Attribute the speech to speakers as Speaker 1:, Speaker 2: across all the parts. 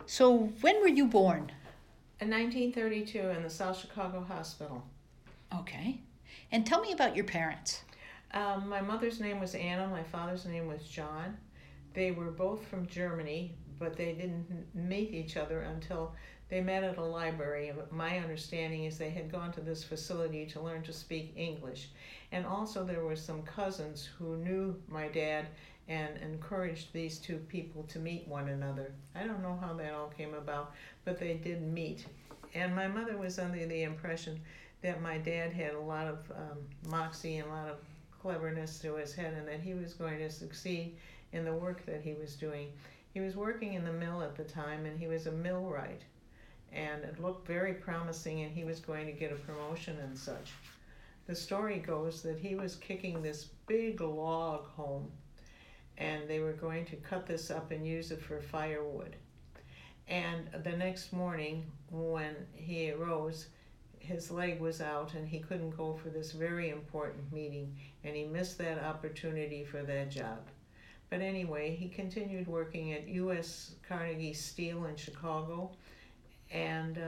Speaker 1: So when were you born?
Speaker 2: In 1932 in the South Chicago Hospital.
Speaker 1: Okay. And tell me about your parents.
Speaker 2: My mother's name was Anna, my father's name was John. They were both from Germany, but they didn't meet each other until they met at a library. My understanding is they had gone to this facility to learn to speak English. And also there were some cousins who knew my dad and encouraged these two people to meet one another. I don't know how that all came about, but they did meet. And my mother was under the impression that my dad had a lot of moxie and a lot of cleverness to his head and that he was going to succeed in the work that he was doing. He was working in the mill at the time and he was a millwright, and it looked very promising and he was going to get a promotion and such. The story goes that he was kicking this big log home and they were going to cut this up and use it for firewood. And the next morning when he arose, his leg was out and he couldn't go for this very important meeting, and he missed that opportunity for that job. But anyway, he continued working at U.S. Carnegie Steel in Chicago, and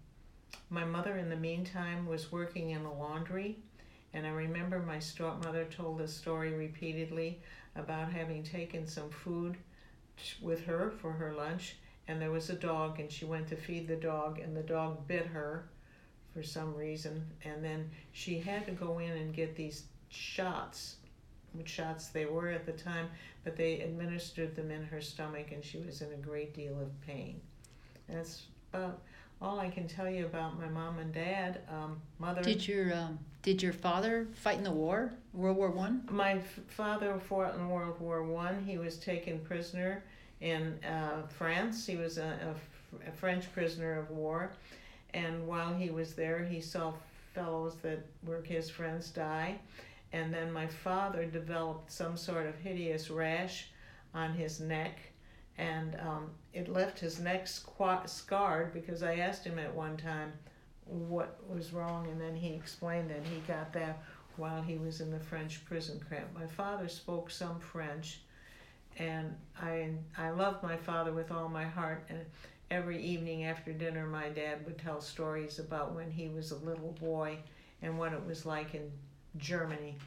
Speaker 2: my mother in the meantime was working in a laundry. And I remember my stepmother told this story repeatedly about having taken some food with her for her lunch, and there was a dog and she went to feed the dog and the dog bit her for some reason, and then she had to go in and get these shots, which shots they were at the time, but they administered them in her stomach and she was in a great deal of pain. That's about all I can tell you about my mom and dad. Mother.
Speaker 1: Did your father fight in the war, World War One?
Speaker 2: My father fought in World War One. He was taken prisoner in France. He was a French prisoner of war. And while he was there, he saw fellows that were his friends die. And then my father developed some sort of hideous rash on his neck. And it left his neck scarred because I asked him at one time what was wrong. And then he explained that he got that while he was in the French prison camp. My father spoke some French. And I loved my father with all my heart. And every evening after dinner, my dad would tell stories about when he was a little boy and what it was like in Germany.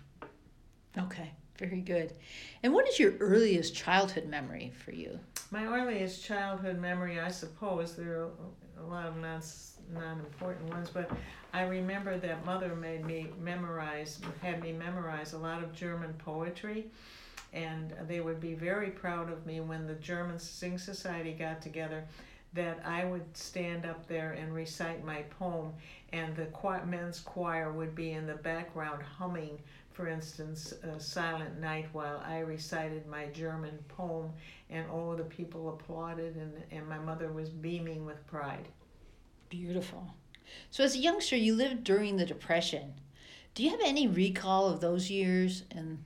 Speaker 1: Okay, very good. And what is your earliest childhood memory for you?
Speaker 2: My earliest childhood memory, I suppose, there are a lot of non-important ones, but I remember that mother had me memorize a lot of German poetry. And they would be very proud of me when the German Sing Society got together, that I would stand up there and recite my poem, and the men's choir would be in the background humming, for instance, Silent Night, while I recited my German poem, and all the people applauded, and my mother was beaming with pride.
Speaker 1: Beautiful. So as a youngster, you lived during the Depression. Do you have any recall of those years?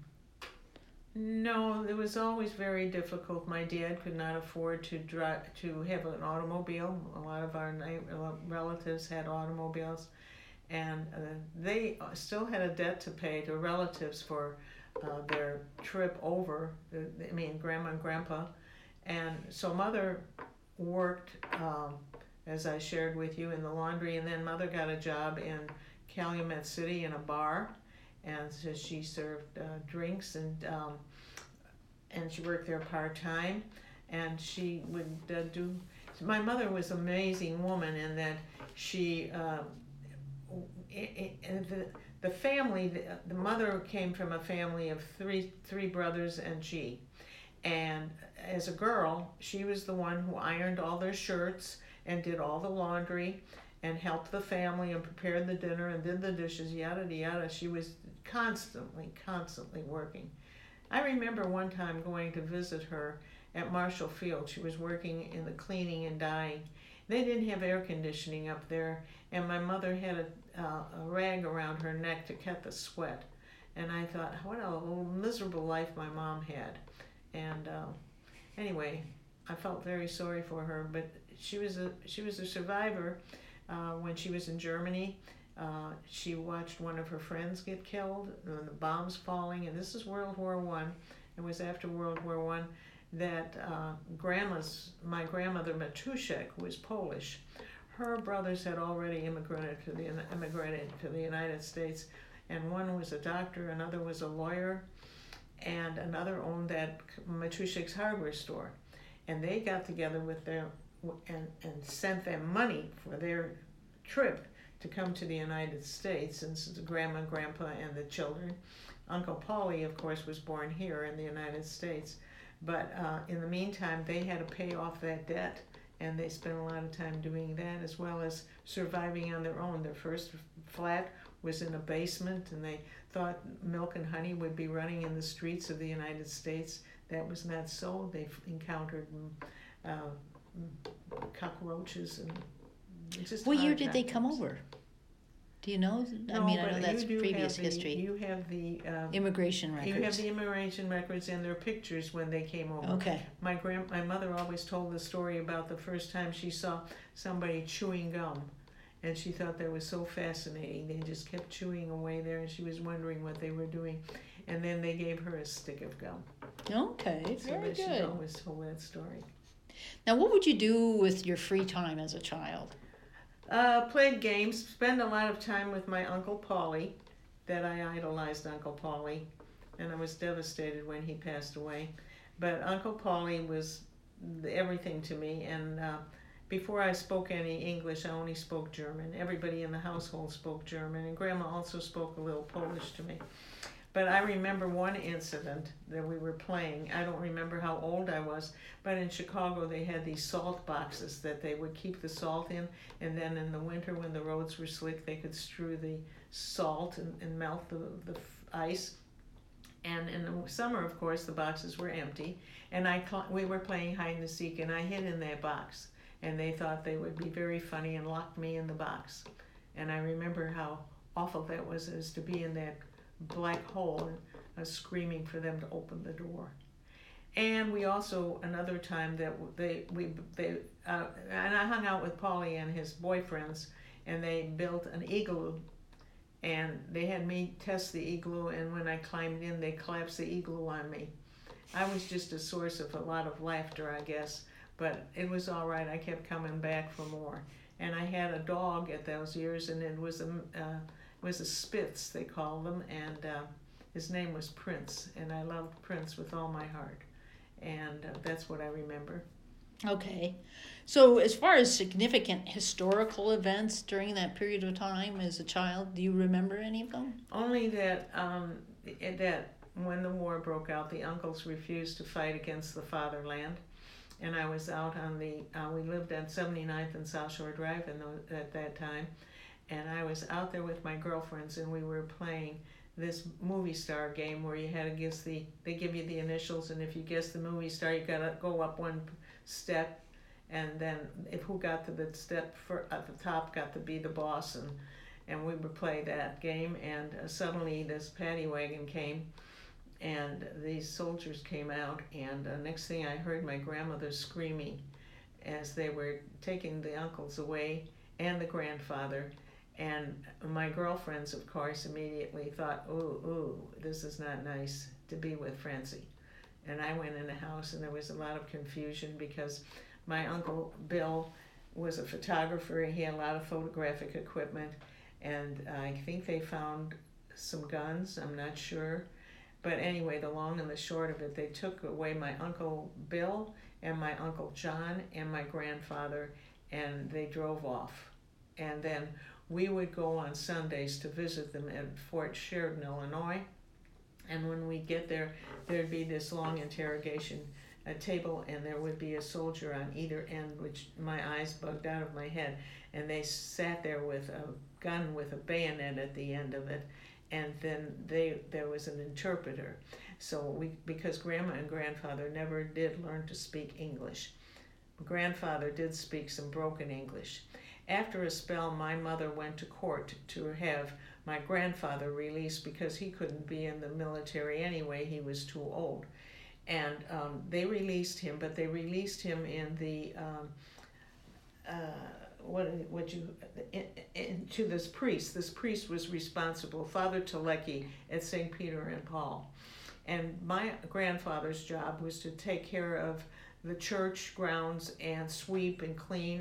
Speaker 2: No, it was always very difficult. My dad could not afford to have an automobile. A lot of our relatives had automobiles, and they still had a debt to pay to relatives for their trip over. Grandma and grandpa, and so mother worked, as I shared with you, in the laundry, and then mother got a job in Calumet City in a bar. And so she served drinks, and she worked there part-time, and she would do. My mother was an amazing woman in that she, the family, the mother came from a family of three brothers and she. And as a girl, she was the one who ironed all their shirts and did all the laundry and helped the family and prepared the dinner and did the dishes, yada, yada. She was constantly working. I remember one time going to visit her at Marshall Field. She was working in the cleaning and dyeing. They didn't have air conditioning up there, and my mother had a rag around her neck to cut the sweat. And I thought, what a little miserable life my mom had. And anyway, I felt very sorry for her, but she was a survivor. When she was in Germany, she watched one of her friends get killed, and the bombs falling, and this is World War I. It was after World War I. that my grandmother Matuszek was Polish. Her brothers had already immigrated to the United States, and one was a doctor, another was a lawyer, and another owned that Matuszek's hardware store. And they got together with their and sent them money for their trip to come to the United States, and so the grandma, grandpa, and the children. Uncle Paulie, of course, was born here in the United States. But in the meantime, they had to pay off that debt, and they spent a lot of time doing that, as well as surviving on their own. Their first flat was in a basement, and they thought milk and honey would be running in the streets of the United States. That was not so. They encountered cockroaches and just.
Speaker 1: What year did they come over? Do you know?
Speaker 2: No,
Speaker 1: I mean, I
Speaker 2: but
Speaker 1: know that's
Speaker 2: you do
Speaker 1: previous
Speaker 2: have the,
Speaker 1: history.
Speaker 2: You have the
Speaker 1: Immigration records.
Speaker 2: you have the immigration records and their pictures when they came over.
Speaker 1: Okay.
Speaker 2: My mother always told the story about the first time she saw somebody chewing gum, and she thought that was so fascinating. They just kept chewing away there, and she was wondering what they were doing, and then they gave her a stick of gum.
Speaker 1: Okay,
Speaker 2: So
Speaker 1: very
Speaker 2: that she
Speaker 1: good.
Speaker 2: always told that story.
Speaker 1: Now, what would you do with your free time as a child?
Speaker 2: Played games, spent a lot of time with my Uncle Paulie, that I idolized Uncle Paulie, and I was devastated when he passed away. But Uncle Paulie was everything to me, and before I spoke any English, I only spoke German. Everybody in the household spoke German, and Grandma also spoke a little Polish to me. But I remember one incident that we were playing. I don't remember how old I was, but in Chicago they had these salt boxes that they would keep the salt in, and then in the winter when the roads were slick, they could strew the salt and melt the ice. And in the summer, of course, the boxes were empty, and we were playing hide and seek, and I hid in that box, and they thought they would be very funny and locked me in the box. And I remember how awful that was, as to be in that black hole, and screaming for them to open the door. And we also, another time that and I hung out with Paulie and his boyfriends, and they built an igloo, and they had me test the igloo, and when I climbed in, they collapsed the igloo on me. I was just a source of a lot of laughter, I guess, but it was all right. I kept coming back for more. And I had a dog at those years, and it was a Spitz, they called them, and his name was Prince, and I loved Prince with all my heart, and that's what I remember.
Speaker 1: Okay. So as far as significant historical events during that period of time as a child, do you remember any of them?
Speaker 2: Only that when the war broke out, the uncles refused to fight against the fatherland, and I was out on we lived on 79th and South Shore Drive at that time, and I was out there with my girlfriends, and we were playing this movie star game where you had to guess they give you the initials, and if you guess the movie star, you gotta go up one step, and then who got to the step at the top got to be the boss, and we would play that game, and suddenly this paddy wagon came, and these soldiers came out, and next thing I heard my grandmother screaming as they were taking the uncles away and the grandfather. And my girlfriends, of course, immediately thought, ooh, this is not nice to be with Francie. And I went in the house, and there was a lot of confusion because my Uncle Bill was a photographer, and he had a lot of photographic equipment. And I think they found some guns, I'm not sure. But anyway, the long and the short of it, they took away my Uncle Bill and my Uncle John and my grandfather, and they drove off. And then we would go on Sundays to visit them at Fort Sheridan, Illinois. And when we get there, there'd be this long interrogation table, and there would be a soldier on either end, which my eyes bugged out of my head. And they sat there with a gun with a bayonet at the end of it. And then there was an interpreter. So because Grandma and Grandfather never did learn to speak English. Grandfather did speak some broken English. After a spell, my mother went to court to have my grandfather released because he couldn't be in the military anyway. He was too old. And they released him, but they released him in the, to this priest. This priest was responsible, Father Telecki at St. Peter and Paul. And my grandfather's job was to take care of the church grounds and sweep and clean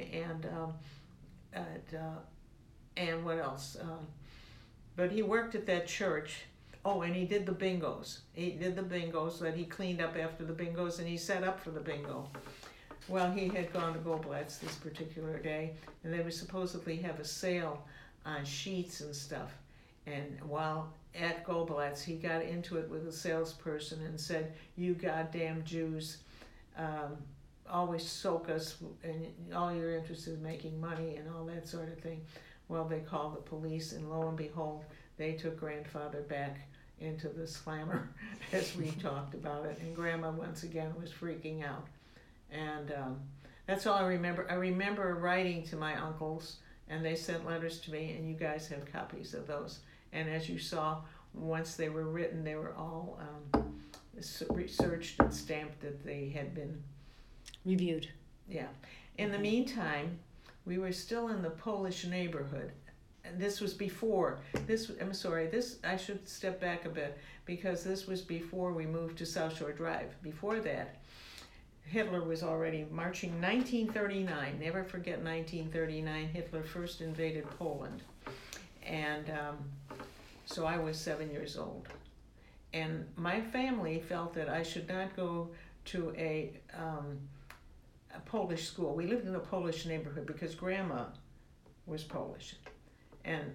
Speaker 2: and what else? But he worked at that church. Oh, and he did the bingos. He did the bingos, that he cleaned up after the bingos, and he set up for the bingo. Well, he had gone to Gobletz this particular day, and they would supposedly have a sale on sheets and stuff. And while at Gobletz, he got into it with a salesperson and said, "You goddamn Jews, always soak us, and all you're interested in making money," and all that sort of thing. Well, they called the police, and lo and behold, they took grandfather back into the slammer as we talked about it, and Grandma once again was freaking out. And that's all I remember. I remember writing to my uncles, and they sent letters to me, and you guys have copies of those. And as you saw, once they were written, they were all researched and stamped that they had been
Speaker 1: reviewed.
Speaker 2: Yeah. In the meantime, we were still in the Polish neighborhood. And this was before I should step back a bit, because this was before we moved to South Shore Drive. Before that, Hitler was already marching. 1939, never forget 1939, Hitler first invaded Poland. And so I was 7 years old. And my family felt that I should not go to a Polish school. We lived in a Polish neighborhood because Grandma was Polish. And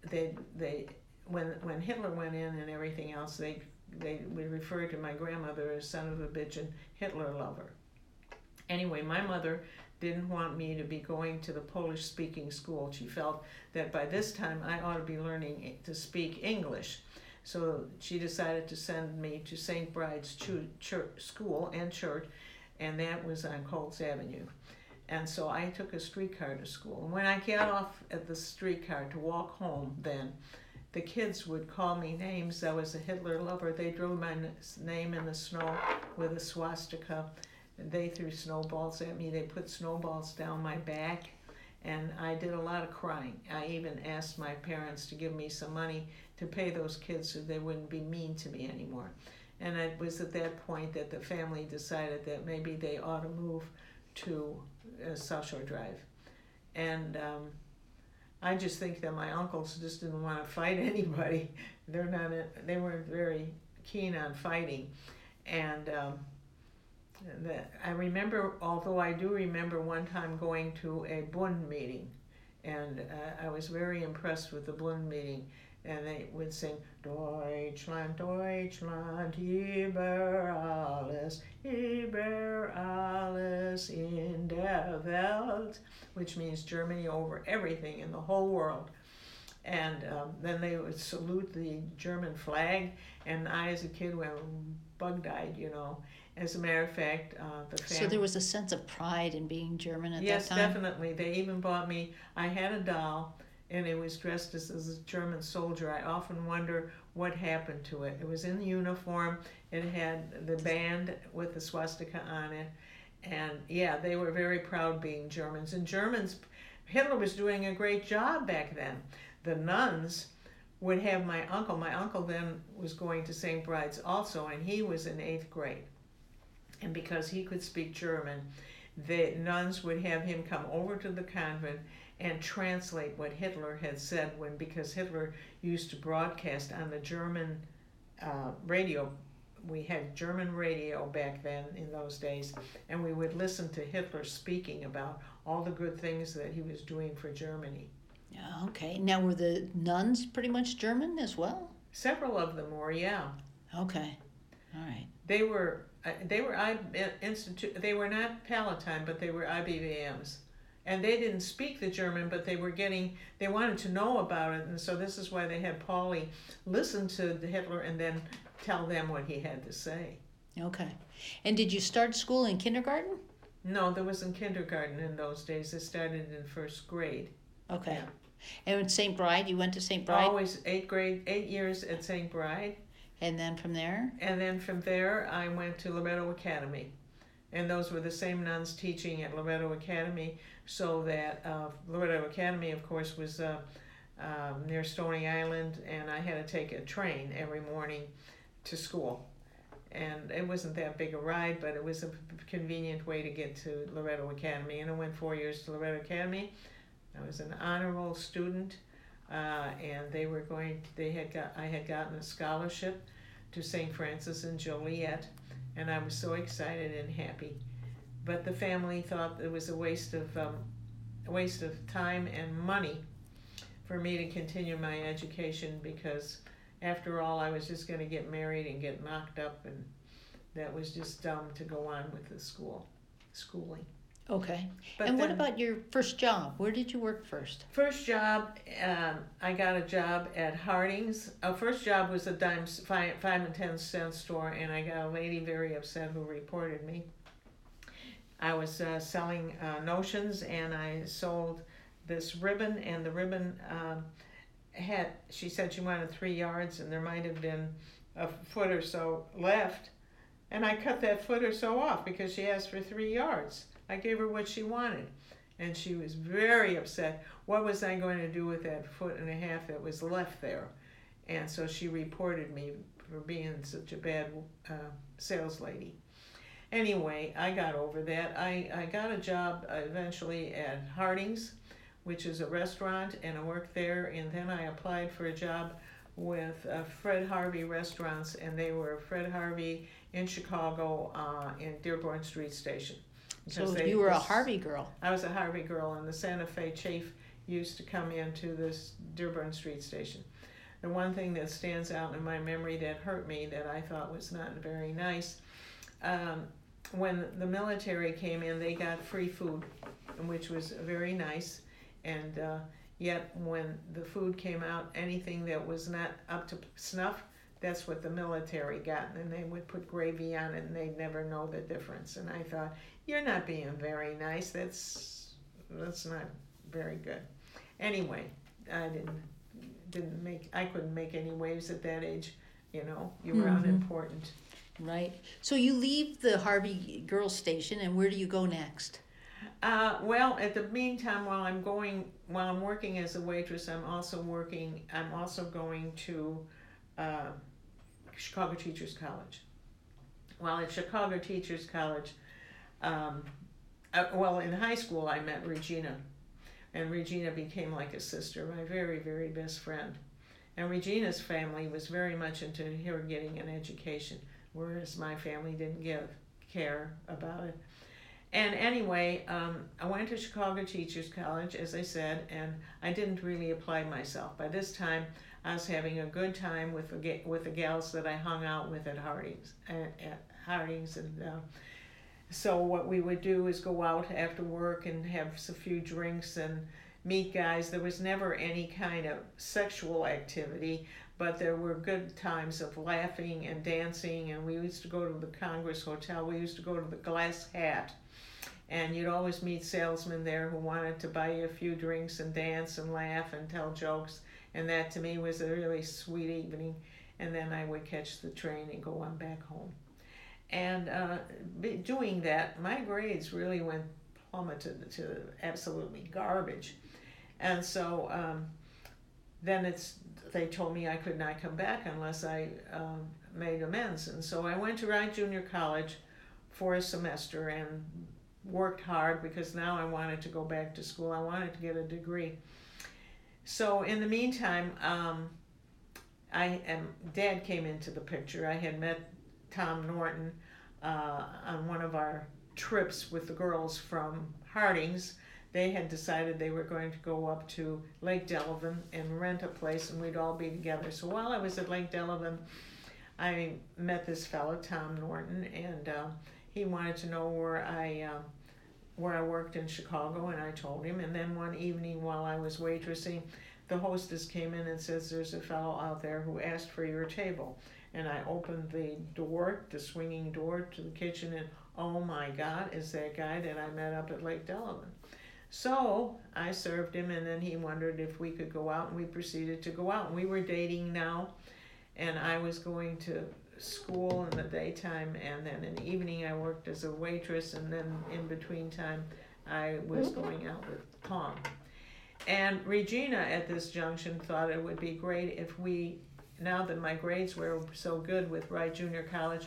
Speaker 2: when Hitler went in and everything else, they would refer to my grandmother as son of a bitch and Hitler lover. Anyway, my mother didn't want me to be going to the Polish-speaking school. She felt that by this time I ought to be learning to speak English. So she decided to send me to St. Bride's School and Church, and that was on Colts Avenue. And so I took a streetcar to school. And when I got off at the streetcar to walk home then, the kids would call me names. I was a Hitler lover. They drew my name in the snow with a swastika. They threw snowballs at me. They put snowballs down my back. And I did a lot of crying. I even asked my parents to give me some money to pay those kids so they wouldn't be mean to me anymore. And it was at that point that the family decided that maybe they ought to move to South Shore Drive. And I just think that my uncles just didn't want to fight anybody. They weren't very keen on fighting. And I remember, although I do remember one time going to a Bund meeting, and I was very impressed with the Bund meeting, and they would sing, Deutschland, Deutschland, über alles in der Welt, which means Germany over everything in the whole world. And then they would salute the German flag, and I as a kid went bug-eyed, As a matter of fact, the family...
Speaker 1: So there was a sense of pride in being German at that time?
Speaker 2: Yes, definitely. They even bought me... I had a doll, and it was dressed as a German soldier. I often wonder what happened to it. It was in uniform. It had the band with the swastika on it. And, yeah, they were very proud being Germans. And Germans... Hitler was doing a great job back then. The nuns would have my uncle. My uncle then was going to St. Bride's also, and he was in 8th grade. And because he could speak German, the nuns would have him come over to the convent and translate what Hitler had said because Hitler used to broadcast on the German radio. We had German radio back then in those days, and we would listen to Hitler speaking about all the good things that he was doing for Germany.
Speaker 1: Okay. Now, were the nuns pretty much German as well?
Speaker 2: Several of them were, yeah.
Speaker 1: Okay. All right.
Speaker 2: They were not Palatine, but they were IBVMs. And they didn't speak the German, but they wanted to know about it. And so this is why they had Paulie listen to Hitler and then tell them what he had to say.
Speaker 1: Okay. And did you start school in kindergarten?
Speaker 2: No, there wasn't kindergarten in those days. It started in 1st grade.
Speaker 1: Okay.
Speaker 2: Yeah.
Speaker 1: And in St. Bride, you went to St. Bride?
Speaker 2: Always 8 years at St. Bride.
Speaker 1: And then from there?
Speaker 2: And then from there, I went to Loretto Academy. And those were the same nuns teaching at Loretto Academy, so that Loretto Academy, of course, was near Stony Island, and I had to take a train every morning to school. and it wasn't that big a ride, but it was a convenient way to get to Loretto Academy. And I went 4 years to Loretto Academy. I was an honor roll student, and I had gotten a scholarship to St. Francis in Joliet, and I was so excited and happy. But the family thought it was a waste of time and money for me to continue my education, because after all, I was just going to get married and get knocked up, and that was just dumb to go on with the schooling.
Speaker 1: Okay.
Speaker 2: But
Speaker 1: And what
Speaker 2: then,
Speaker 1: about your first job? Where did you work first?
Speaker 2: first job, I got a job at Harding's. First job was a 5 and 10 cent store, and I got a lady very upset who reported me. I was selling notions, and I sold this ribbon, and the ribbon she said she wanted 3 yards, and there might have been a foot or so left, and I cut that foot or so off because she asked for 3 yards. I gave her what she wanted, and she was very upset. What was I going to do with that foot and a half that was left there? And so she reported me for being such a bad sales lady. Anyway, I got over that. I got a job eventually at Harding's, which is a restaurant, and I worked there, and then I applied for a job with Fred Harvey Restaurants, and they were Fred Harvey in Chicago in Dearborn Street Station.
Speaker 1: So you were a Harvey girl.
Speaker 2: I was a Harvey girl, and the Santa Fe chief used to come into this Dearborn Street Station. The one thing that stands out in my memory that hurt me, that I thought was not very nice, when the military came in, they got free food, which was very nice, and yet when the food came out, anything that was not up to snuff, that's what the military got, and they would put gravy on it, and they'd never know the difference. And I thought, you're not being very nice. That's not very good. Anyway, I couldn't make any waves at that age. You know, you were unimportant.
Speaker 1: Right. So you leave the Harvey Girls Station, and where do you go next?
Speaker 2: Well, at the meantime, while I'm working as a waitress, I'm also going to Chicago Teachers College. While at Chicago Teachers College, in high school I met Regina, and Regina became like a sister, my very, very best friend. And Regina's family was very much into her getting an education, whereas my family didn't care about it. And anyway, I went to Chicago Teachers College, as I said, and I didn't really apply myself. By this time, I was having a good time with the gals that I hung out with at Harding's. And so what we would do is go out after work and have a few drinks and meet guys. There was never any kind of sexual activity, but there were good times of laughing and dancing. And we used to go to the Congress Hotel. We used to go to the Glass Hat. And you'd always meet salesmen there who wanted to buy you a few drinks and dance and laugh and tell jokes. And that to me was a really sweet evening. And then I would catch the train and go on back home. And doing that, my grades really went plummeted to absolutely garbage. And so then they told me I could not come back unless I made amends. And so I went to Wright Junior College for a semester and worked hard, because now I wanted to go back to school. I wanted to get a degree. So in the meantime, Dad came into the picture. I had met Tom Norton on one of our trips with the girls from Harding's. They had decided they were going to go up to Lake Delavan and rent a place, and we'd all be together. So while I was at Lake Delavan, I met this fellow, Tom Norton, and he wanted to know where I worked in Chicago, and I told him. And then one evening while I was waitressing, the hostess came in and says, "There's a fellow out there who asked for your table." And I opened the swinging door to the kitchen, and oh my God, is that guy that I met up at Lake Delavan. So I served him, and then he wondered if we could go out, and we proceeded to go out. And we were dating now, and I was going to school in the daytime, and then in the evening I worked as a waitress, and then in between time I was going out with Tom. And Regina at this junction thought it would be great if we, now that my grades were so good with Wright Junior College,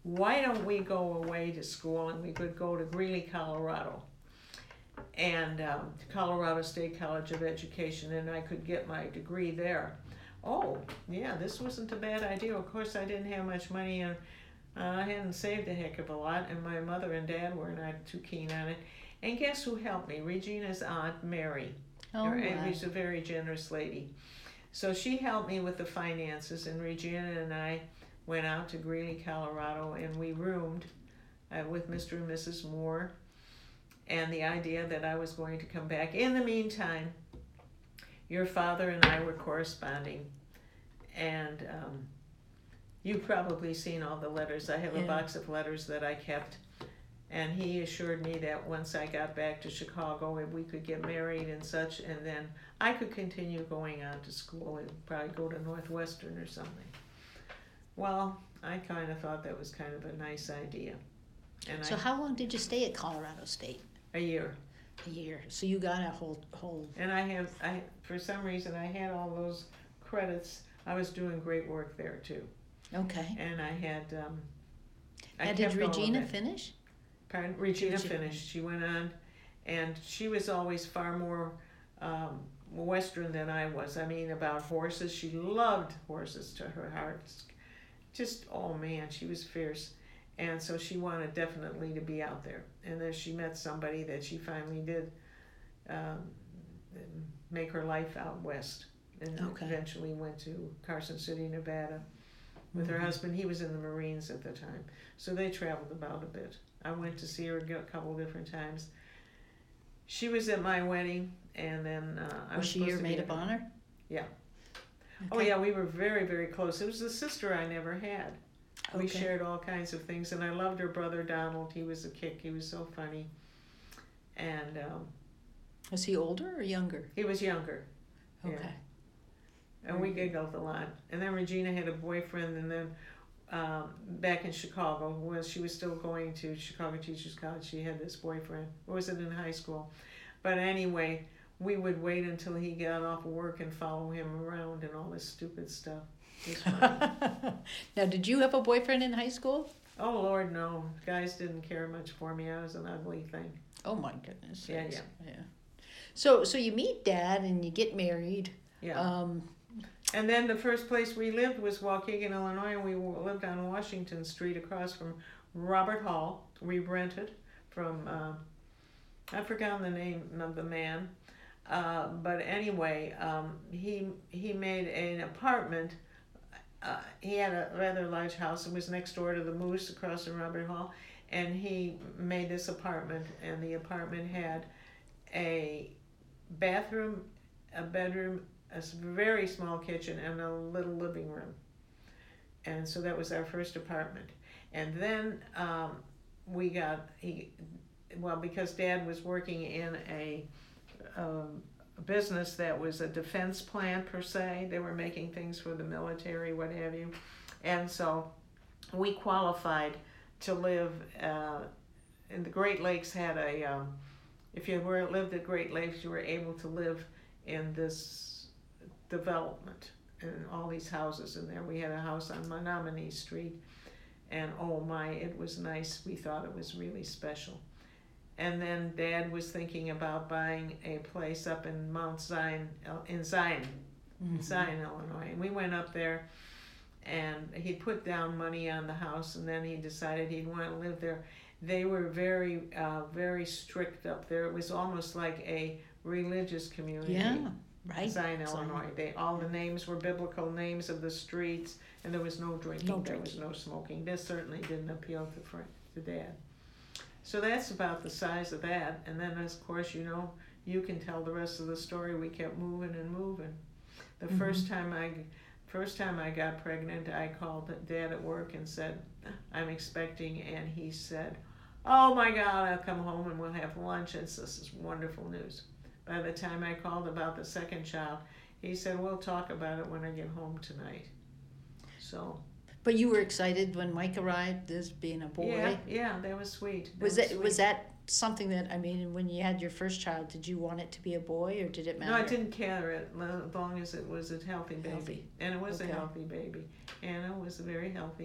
Speaker 2: why don't we go away to school, and we could go to Greeley, Colorado, and Colorado State College of Education, and I could get my degree there. Oh, yeah, this wasn't a bad idea. Of course, I didn't have much money, and I hadn't saved a heck of a lot, and my mother and dad were not too keen on it. And guess who helped me? Regina's aunt, Mary.
Speaker 1: Oh, wow.
Speaker 2: She's a very generous lady. So she helped me with the finances, and Regina and I went out to Greeley, Colorado, and we roomed with Mr. and Mrs. Moore, and the idea that I was going to come back. In the meantime, your father and I were corresponding, and you've probably seen all the letters. I have a box of letters that I kept, and he assured me that once I got back to Chicago, we could get married and such, and then I could continue going on to school and probably go to Northwestern or something. Well, I kind of thought that was kind of a nice idea. And
Speaker 1: So how long did you stay at Colorado State?
Speaker 2: A year.
Speaker 1: A year. So you got a whole.
Speaker 2: And I for some reason, I had all those credits. I was doing great work there too.
Speaker 1: Okay.
Speaker 2: And I had.
Speaker 1: And did Regina finish?
Speaker 2: Pardon? Regina finished. She went on, and she was always far more Western than I was. I mean, about horses. She loved horses to her heart. Just, oh man, she was fierce. And so she wanted definitely to be out there. And then she met somebody that she finally did make her life out west. And eventually went to Carson City, Nevada with her husband. He was in the Marines at the time. So they traveled about a bit. I went to see her a couple different times. She was at my wedding, and then
Speaker 1: was she your maid of honor?
Speaker 2: Yeah.
Speaker 1: Okay.
Speaker 2: Oh yeah, we were very, very close. It was a sister I never had. We shared all kinds of things, and I loved her brother Donald. He was a kick. He was so funny. And
Speaker 1: was he older or younger?
Speaker 2: He was younger.
Speaker 1: Okay.
Speaker 2: Yeah. And we giggled a lot. And then Regina had a boyfriend, and then back in Chicago, when she was still going to Chicago Teachers College, she had this boyfriend. Or was it in high school? But anyway, we would wait until he got off of work and follow him around and all this stupid stuff. It was funny.
Speaker 1: Now, did you have a boyfriend in high school?
Speaker 2: Oh, Lord, no. Guys didn't care much for me. I was an ugly thing.
Speaker 1: Oh, my goodness.
Speaker 2: Yeah.
Speaker 1: So you meet Dad and you get married.
Speaker 2: Yeah. And then the first place we lived was Waukegan, Illinois, and we lived on Washington Street across from Robert Hall. We rented from, I've forgotten the name of the man, but anyway, he made an apartment. He had a rather large house. It was next door to the Moose across from Robert Hall, and he made this apartment, and the apartment had a bathroom, a bedroom, a very small kitchen, and a little living room. And so that was our first apartment. And then because Dad was working in a business that was a defense plant per se. They were making things for the military, what have you. And so we qualified to live in the Great Lakes. Had if you lived at Great Lakes, you were able to live in this development and all these houses in there. We had a house on Menominee Street, and oh my, it was nice. We thought it was really special. And then Dad was thinking about buying a place up in Mount Zion, Zion, Illinois. And we went up there, and he put down money on the house, and then he decided he'd want to live there. They were very, very strict up there. It was almost like a religious community.
Speaker 1: Yeah, right.
Speaker 2: Zion, Illinois. All the names were biblical names of the streets, and there was no drinking. There was no smoking. This certainly didn't appeal to Dad. So that's about the size of that. And then, of course, you can tell the rest of the story. We kept moving and moving. The first time I got pregnant, I called Dad at work and said, I'm expecting, and he said, oh my God, I'll come home and we'll have lunch. This is wonderful news. By the time I called about the second child, he said, we'll talk about it when I get home tonight. So.
Speaker 1: But you were excited when Mike arrived as being a boy?
Speaker 2: Yeah, that was sweet.
Speaker 1: Was that something that, I mean, when you had your first child, did you want it to be a boy, or did it matter?
Speaker 2: No, I didn't care as long as it was a healthy baby. And it was a healthy baby. Anna was very healthy.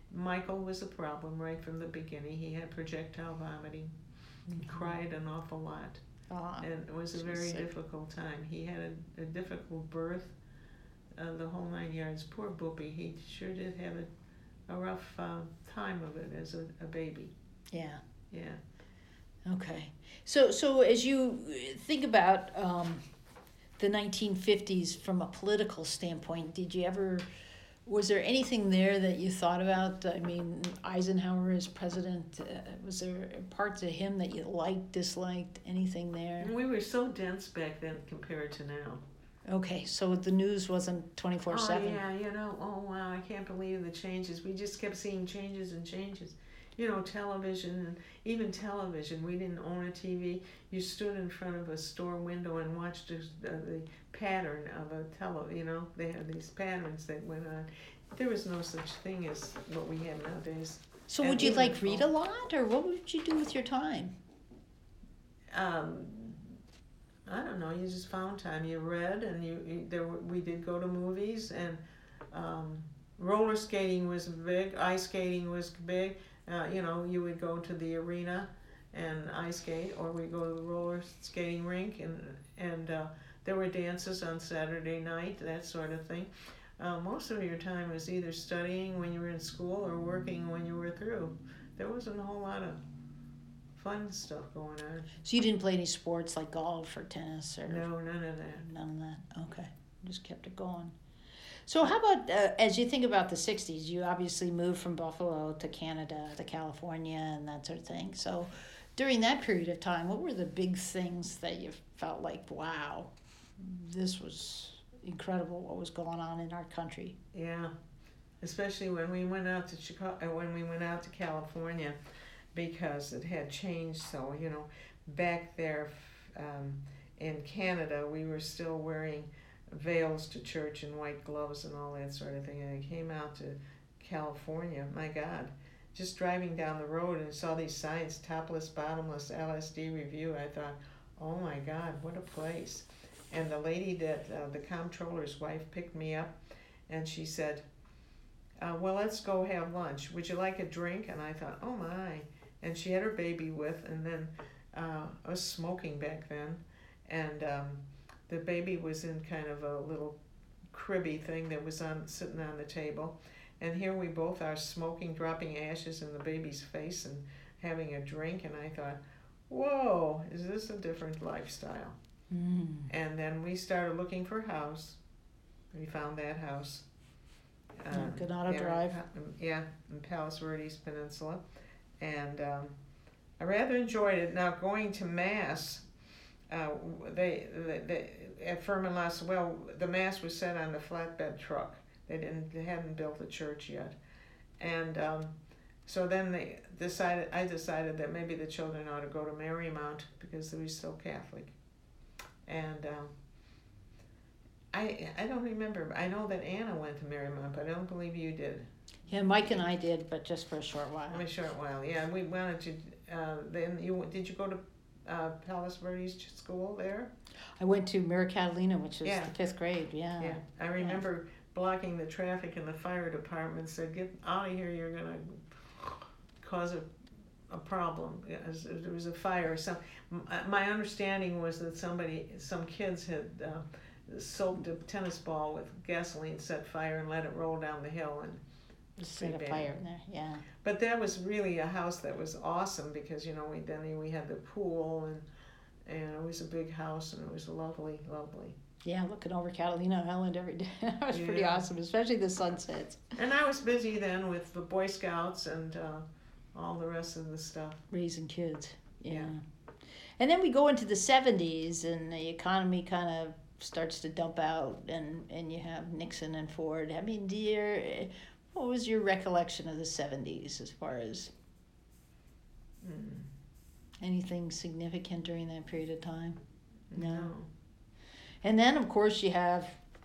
Speaker 2: Michael was a problem right from the beginning. He had projectile vomiting. He cried an awful lot. And it was a very difficult time. He had a difficult birth, the whole 9 yards. Poor Boopy, he sure did have a rough time of it as a baby.
Speaker 1: Yeah.
Speaker 2: Yeah.
Speaker 1: Okay. So as you think about the 1950s from a political standpoint, was there anything there that you thought about? I mean, Eisenhower as president, was there parts of him that you liked, disliked, anything there?
Speaker 2: We were so dense back then compared to now.
Speaker 1: Okay, so the news wasn't 24/7.
Speaker 2: Oh, yeah, oh, wow, I can't believe the changes. We just kept seeing changes and changes. Television, and even television. We didn't own a TV. You stood in front of a store window and watched the pattern of a they had these patterns that went on. There was no such thing as what we have nowadays.
Speaker 1: So would you read a lot, or what would you do with your time?
Speaker 2: I don't know. You just found time. You read, and we did go to movies, and roller skating was big. Ice skating was big. You would go to the arena and ice skate, or we'd go to the roller skating rink, and there were dances on Saturday night, that sort of thing. Most of your time was either studying when you were in school or working when you were through. There wasn't a whole lot of fun stuff going on.
Speaker 1: So you didn't play any sports like golf or tennis?
Speaker 2: No, none of that.
Speaker 1: None of that, okay. Just kept it going. So how about, as you think about the 60s, you obviously moved from Buffalo to Canada, to California, and that sort of thing. So during that period of time, what were the big things that you felt like, wow, this was incredible what was going on in our country?
Speaker 2: Yeah, especially when we went out to California, because it had changed. So, back there in Canada, we were still wearing veils to church and white gloves and all that sort of thing. And I came out to California, my God, just driving down the road and saw these signs, topless, bottomless, LSD review. I thought, oh my God, what a place. And the lady that, the comptroller's wife, picked me up, and she said, well, let's go have lunch. Would you like a drink? And I thought, oh my. And she had her baby with, and then I was smoking back then, and the baby was in kind of a little cribby thing that was sitting on the table. And here we both are smoking, dropping ashes in the baby's face and having a drink. And I thought, whoa, is this a different lifestyle?
Speaker 1: Mm.
Speaker 2: And then we started looking for a house. We found that house.
Speaker 1: Granada Drive.
Speaker 2: Yeah, in Palos Verdes Peninsula. And I rather enjoyed it. Now, going to Mass, they at Furman La Well, the Mass was set on the flatbed truck. They hadn't built a church yet, and so then I decided that maybe the children ought to go to Marymount because they were still Catholic, and I don't remember. I know that Anna went to Marymount, but I don't believe you did.
Speaker 1: Yeah, Mike and I did, but just for a short while.
Speaker 2: A short while, yeah. We wanted to. Then did you go to Palos Verdes school there?
Speaker 1: I went to Mira Catalina, which is the 5th grade. Yeah.
Speaker 2: Yeah, I remember blocking the traffic, and the fire department said, "Get out of here! You're gonna cause a problem." There was a fire. So my understanding was that some kids had soaked a tennis ball with gasoline, set fire, and let it roll down the hill, and
Speaker 1: set a fire in there. Yeah.
Speaker 2: But that was really a house that was awesome because we had the pool and it was a big house and it was lovely.
Speaker 1: Yeah, looking over Catalina Island every day. That was pretty awesome, especially the sunsets.
Speaker 2: And I was busy then with the Boy Scouts and all the rest of the stuff.
Speaker 1: Raising kids. Yeah. And then we go into the 70s and the economy kind of starts to dump out and you have Nixon and Ford. I mean, what was your recollection of the 70s as far as anything significant during that period of time? No. And then, of course, you have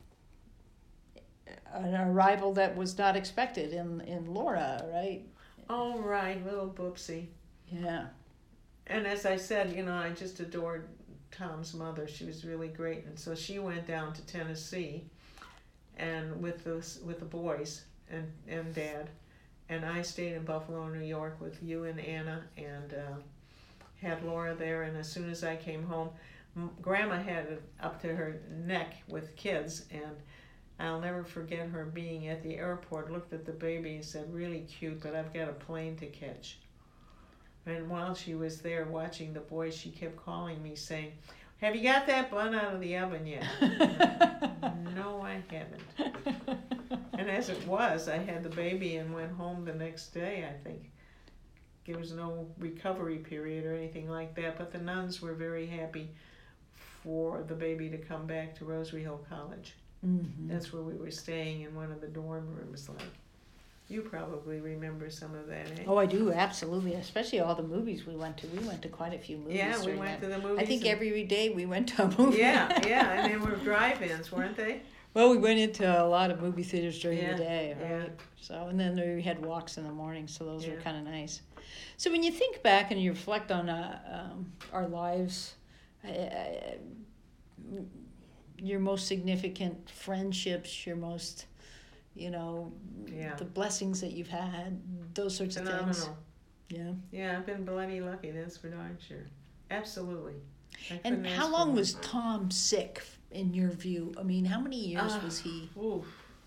Speaker 1: an arrival that was not expected in Laura, right?
Speaker 2: Oh, right, little Boopsie.
Speaker 1: Yeah.
Speaker 2: And as I said, I just adored Tom's mother. She was really great. And so she went down to Tennessee and with the boys and Dad, and I stayed in Buffalo, New York with you and Anna, and had Laura there. And as soon as I came home, Grandma had it up to her neck with kids, and I'll never forget her being at the airport, looked at the baby and said, "Really cute, but I've got a plane to catch." And while she was there watching the boys, she kept calling me saying, "Have you got that bun out of the oven yet?" No, I haven't. And as it was, I had the baby and went home the next day, I think. There was no recovery period or anything like that, but the nuns were very happy for the baby to come back to Rosary Hill College.
Speaker 1: Mm-hmm.
Speaker 2: That's where we were staying in one of the dorm rooms. Like, you probably remember some of that, eh?
Speaker 1: Oh, I do, absolutely. Especially all the movies we went to. We went to quite a few movies.
Speaker 2: Yeah, we
Speaker 1: during
Speaker 2: went
Speaker 1: that.
Speaker 2: to the movies.
Speaker 1: I think every day we went to a movie.
Speaker 2: Yeah, and they were drive-ins, weren't they?
Speaker 1: Well, we went into a lot of movie theaters during
Speaker 2: Yeah,
Speaker 1: the day,
Speaker 2: yeah.
Speaker 1: right? So, and then we had walks in the morning, so those were
Speaker 2: Yeah.
Speaker 1: kind of nice. So when you think back and you reflect on our lives, your most significant friendships, your most,
Speaker 2: Yeah.
Speaker 1: the blessings that you've had, those sorts of things.
Speaker 2: Phenomenal.
Speaker 1: Yeah.
Speaker 2: Yeah, I've been bloody lucky, that's for darn sure. Absolutely. I
Speaker 1: And
Speaker 2: couldn't
Speaker 1: how
Speaker 2: ask
Speaker 1: long
Speaker 2: for
Speaker 1: was Tom sick, in your view? I mean, how many years was he?
Speaker 2: Oof.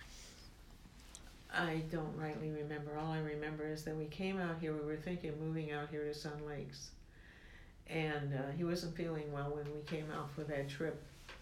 Speaker 2: I don't rightly remember. All I remember is that we came out here, we were thinking of moving out here to Sun Lakes. And he wasn't feeling well when we came out for that trip.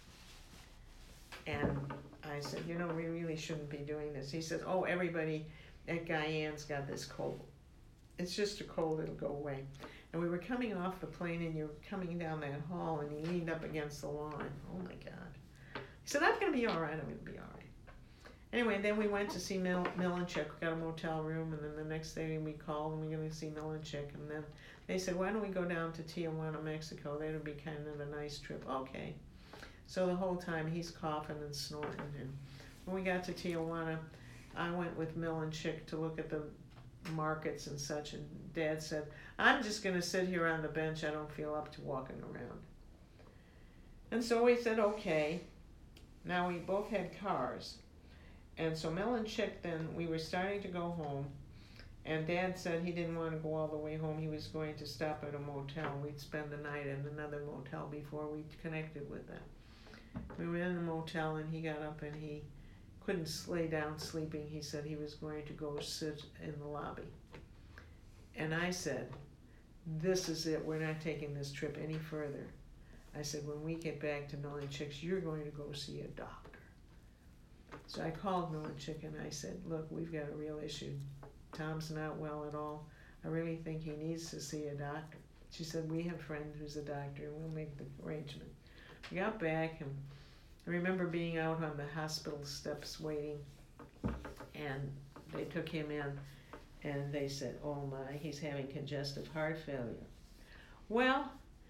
Speaker 2: And I said, we really shouldn't be doing this. He said, "Oh, everybody at Guyan's got this cold. It's just a cold, it'll go away." And we were coming off the plane, and you were coming down that hall, and he leaned up against the lawn. Oh my God. He said, "I'm going to be all right, I'm going to be all right." Anyway, then we went to see Milanchik, got a motel room, and then the next day we called, and we were going to see Milanchik. And then they said, "Why don't we go down to Tijuana, Mexico? That would be kind of a nice trip." Okay. So the whole time he's coughing and snorting. And when we got to Tijuana, I went with Milanchik to look at the markets and such, and Dad said, "I'm just going to sit here on the bench. I don't feel up to walking around." And so we said, okay. Now we both had cars. And so Milanchik, then we were starting to go home, and Dad said he didn't want to go all the way home. He was going to stop at a motel. We'd spend the night in another motel before we connected with them. We were in the motel, and he got up and he couldn't lay down sleeping. He said he was going to go sit in the lobby. And I said, "This is it. We're not taking this trip any further." I said, "When we get back to Milanchik's, you're going to go see a doctor." So I called Milanchik and I said, "Look, we've got a real issue. Tom's not well at all. I really think he needs to see a doctor." She said, "We have a friend who's a doctor, and we'll make the arrangement." We got back, and I remember being out on the hospital steps waiting, and they took him in, and they said, "Oh my, he's having congestive heart failure." Well,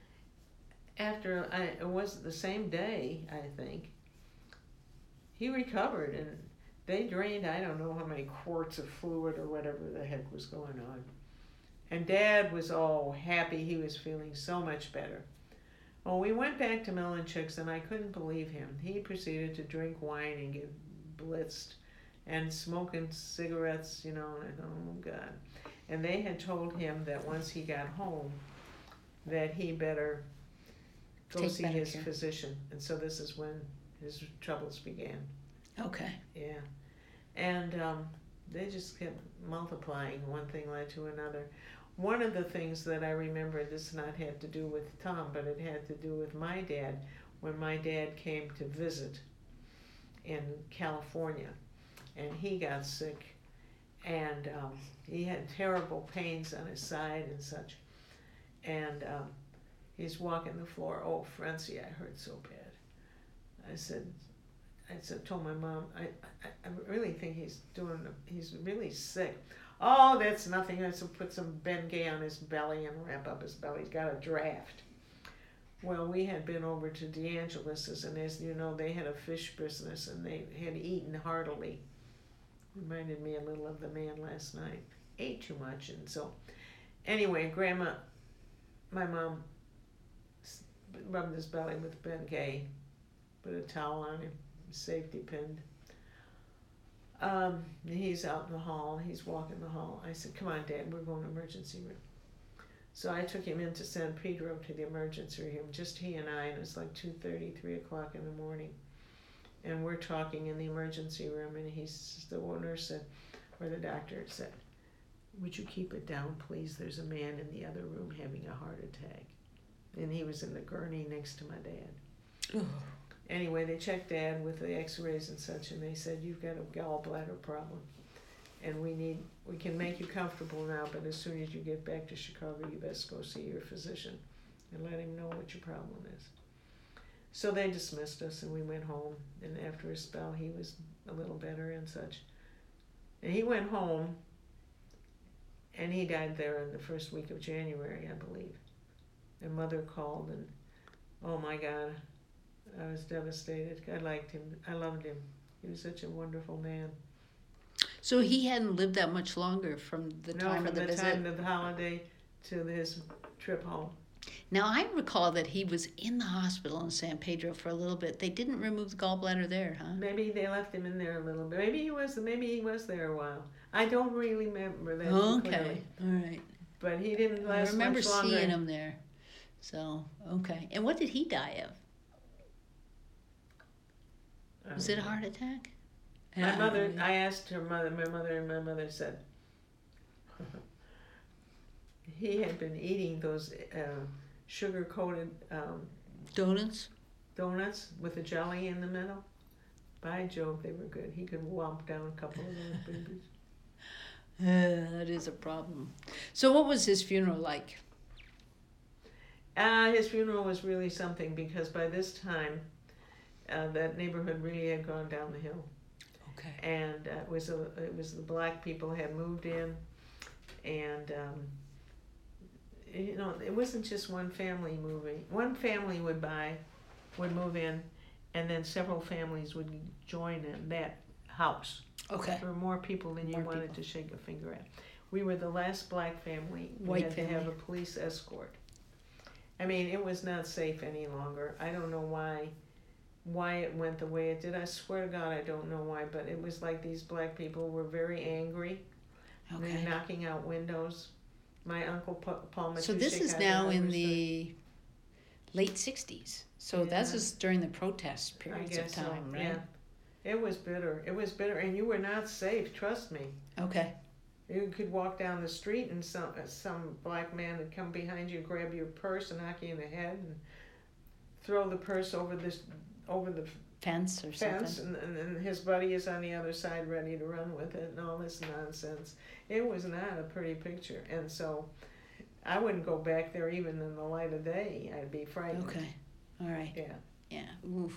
Speaker 2: it was the same day, I think, he recovered, and they drained, I don't know how many quarts of fluid or whatever the heck was going on. And Dad was all happy. He was feeling so much better. Well, we went back to Milanchik's, and I couldn't believe him. He proceeded to drink wine and get blitzed and smoking cigarettes, and oh God. And they had told him that once he got home, that he better go see his physician. And so this is when his troubles began.
Speaker 1: Okay.
Speaker 2: Yeah. And they just kept multiplying. One thing led to another. One of the things that I remember, this not had to do with Tom, but it had to do with my dad, when my dad came to visit in California, and he got sick, and he had terrible pains on his side and such, and he's walking the floor. "Oh, Francie, I hurt so bad." I told my mom, I really think he's really sick. "Oh, that's nothing. I should put some Bengay on his belly and wrap up his belly. He's got a draft." Well, we had been over to DeAngelis's, and as you know, they had a fish business, and they had eaten heartily. Reminded me a little of the man last night. Ate too much, and so, anyway, my mom rubbed his belly with Bengay, put a towel on him, safety pinned. He's out in the hall. He's walking the hall. I said, "Come on, Dad, we're going to emergency room." So I took him into San Pedro to the emergency room, just he and I, and it was like 2:30, 3 o'clock in the morning. And we're talking in the emergency room, and the nurse said, or the doctor said, "Would you keep it down, please? There's a man in the other room having a heart attack." And he was in the gurney next to my dad.
Speaker 1: Ugh.
Speaker 2: Anyway, they checked Dad with the x-rays and such, and they said, "You've got a gallbladder problem. And we can make you comfortable now, but as soon as you get back to Chicago, you best go see your physician and let him know what your problem is." So they dismissed us, and we went home. And after a spell, he was a little better and such. And he went home, and he died there in the first week of January, I believe. And Mother called, and oh my God, I was devastated. I liked him. I loved him. He was such a wonderful man.
Speaker 1: So he hadn't lived that much longer from the time of the visit?
Speaker 2: No, from the time of the holiday to his trip home.
Speaker 1: Now, I recall that he was in the hospital in San Pedro for a little bit. They didn't remove the gallbladder there, huh?
Speaker 2: Maybe they left him in there a little bit. Maybe he was there a while. I don't really remember that
Speaker 1: Okay, all right.
Speaker 2: But he didn't last much longer.
Speaker 1: I remember seeing him there. So, okay. And what did he die of? Was it a heart attack?
Speaker 2: My mother, I asked her mother, and my mother said he had been eating those sugar-coated
Speaker 1: donuts
Speaker 2: with a jelly in the middle. By Jove, they were good. He could whomp down a couple of those babies.
Speaker 1: That is a problem. So what was his funeral like?
Speaker 2: His funeral was really something, because by this time, that neighborhood really had gone down the hill.
Speaker 1: Okay.
Speaker 2: And it was the black people had moved in, and it wasn't just one family moving. One family would move in, and then several families would join in that house.
Speaker 1: Okay.
Speaker 2: There were more people than you wanted to shake a finger at. We were the last black family. We had to have a police escort. I mean, it was not safe any longer. I don't know why it went the way it did. I swear to God, I don't know why, but it was like these black people were very angry. Okay. They were knocking out windows. My uncle Paul Matuszek.
Speaker 1: So this is now in the late 60s. So that's just during the protest periods of time, right?
Speaker 2: Yeah. It was bitter. It was bitter, and you were not safe. Trust me.
Speaker 1: Okay.
Speaker 2: You could walk down the street, and some black man would come behind you, grab your purse, and knock you in the head, and throw the purse over the
Speaker 1: fence or something.
Speaker 2: And his buddy is on the other side ready to run with it, and all this nonsense. It was not a pretty picture, and so I wouldn't go back there even in the light of day. I'd be frightened.
Speaker 1: Okay. All right.
Speaker 2: Yeah.
Speaker 1: Oof.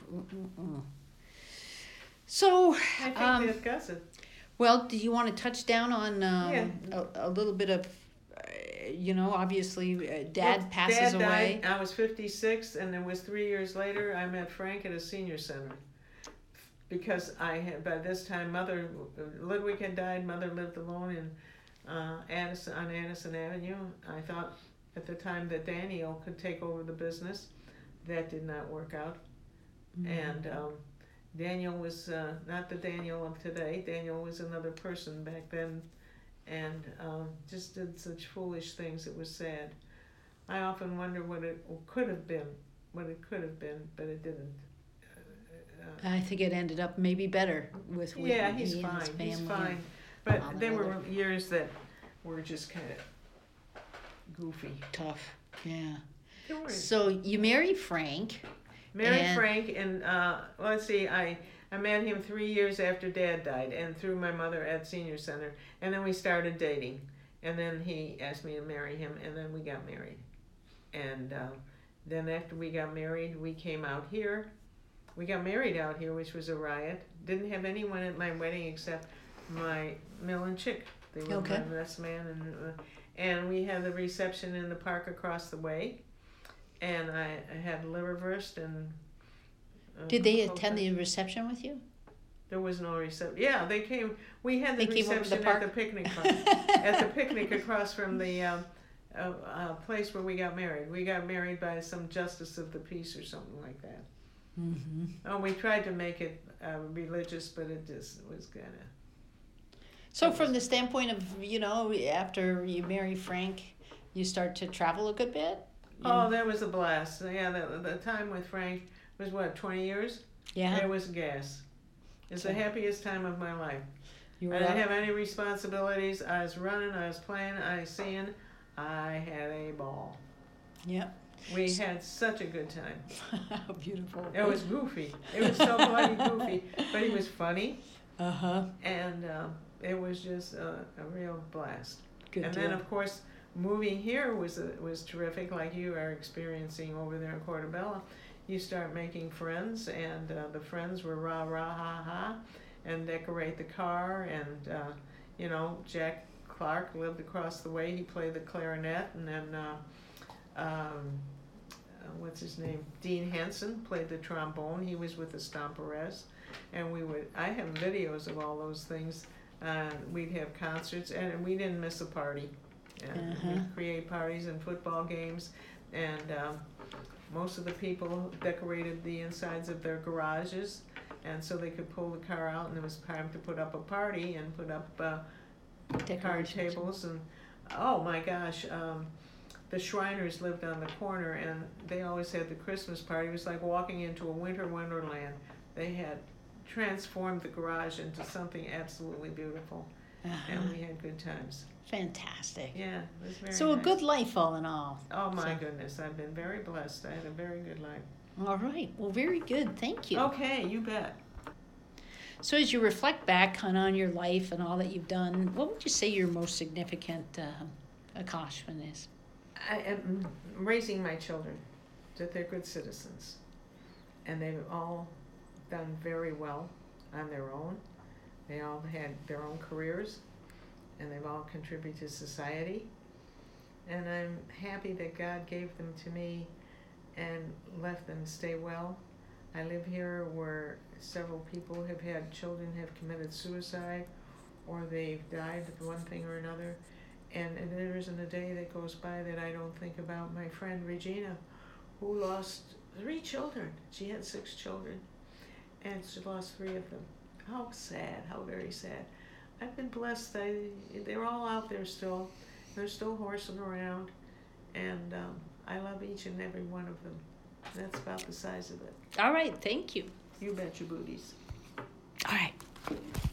Speaker 1: So
Speaker 2: I think that's it.
Speaker 1: Well, do you want to touch down on a little bit of, obviously Dad passes away.
Speaker 2: Died. I was 56, and it was 3 years later I met Frank at a senior center. Because by this time, Ludwig had died. Mother lived alone on Addison Avenue. I thought at the time that Daniel could take over the business. That did not work out. Mm-hmm. And Daniel was not the Daniel of today. Daniel was another person back then, and just did such foolish things. It was sad. I often wonder what it could have been, but it didn't.
Speaker 1: I think it ended up maybe better with
Speaker 2: he's fine.
Speaker 1: His family.
Speaker 2: He's fine. But there were years that were just kind of goofy.
Speaker 1: Tough, yeah. So you married Frank.
Speaker 2: Frank, and let's see, I met him 3 years after Dad died, and through my mother at senior center, and then we started dating, and then he asked me to marry him, and then we got married, and then after we got married, we came out here. We got married out here, which was a riot. Didn't have anyone at my wedding except my Mill and Chick. They were my best man, and we had the reception in the park across the way. And I had liverwurst and...
Speaker 1: Did they attend the reception with you?
Speaker 2: There was no reception. Yeah, they came. We had the reception at the picnic park. At the picnic across from the place where we got married. We got married by some justice of the peace or something like that.
Speaker 1: Mm-hmm.
Speaker 2: Oh, we tried to make it religious, but it just was kind of...
Speaker 1: So from the standpoint of, after you marry Frank, you start to travel a good bit?
Speaker 2: Oh, that was a blast. Yeah, the time with Frank was what, 20 years?
Speaker 1: Yeah.
Speaker 2: It was gas. It's the happiest time of my life.
Speaker 1: You
Speaker 2: I
Speaker 1: were
Speaker 2: didn't
Speaker 1: out?
Speaker 2: have any responsibilities. I was running, I was playing, I was singing. I had a ball.
Speaker 1: Yep.
Speaker 2: We had such a good time.
Speaker 1: How beautiful.
Speaker 2: It was goofy. It was so bloody goofy, but he was funny,
Speaker 1: Uh-huh.
Speaker 2: and it was just a real blast.
Speaker 1: Good
Speaker 2: And
Speaker 1: deal.
Speaker 2: then, of course, moving here was terrific, like you are experiencing over there in Portobello. You start making friends, and the friends were rah rah ha ha, and decorate the car. And Jack Clark lived across the way. He played the clarinet, and then what's his name? Dean Henson played the trombone. He was with the Stomperes, and I have videos of all those things. We'd have concerts, and we didn't miss a party. And we'd create parties and football games, and most of the people decorated the insides of their garages, and so they could pull the car out, and it was time to put up a party and put up card
Speaker 1: Decorations.
Speaker 2: tables. And oh my gosh, the Shriners lived on the corner, and they always had the Christmas party. It was like walking into a winter wonderland. They had transformed the garage into something absolutely beautiful, and we had good times.
Speaker 1: Fantastic.
Speaker 2: Yeah, it was very
Speaker 1: So
Speaker 2: nice.
Speaker 1: a good life all in all.
Speaker 2: Oh my
Speaker 1: So-
Speaker 2: goodness, I've been very blessed. I had a very good life.
Speaker 1: All right. Well, very good. Thank you.
Speaker 2: Okay, you bet.
Speaker 1: So as you reflect back on your life and all that you've done, what would you say your most significant accomplishment is?
Speaker 2: I am raising my children, that they're good citizens, and they've all done very well on their own. They all had their own careers, and they've all contributed to society. And I'm happy that God gave them to me and left them stay well. I live here where several people have had children have committed suicide, or they've died of one thing or another. And there isn't a day that goes by that I don't think about my friend Regina, who lost 3 children. She had 6 children, and she lost 3 of them. How sad, how very sad. I've been blessed. They're all out there still. They're still horsing around, and I love each and every one of them. That's about the size of it.
Speaker 1: All right. Thank you.
Speaker 2: You bet your booties.
Speaker 1: All right.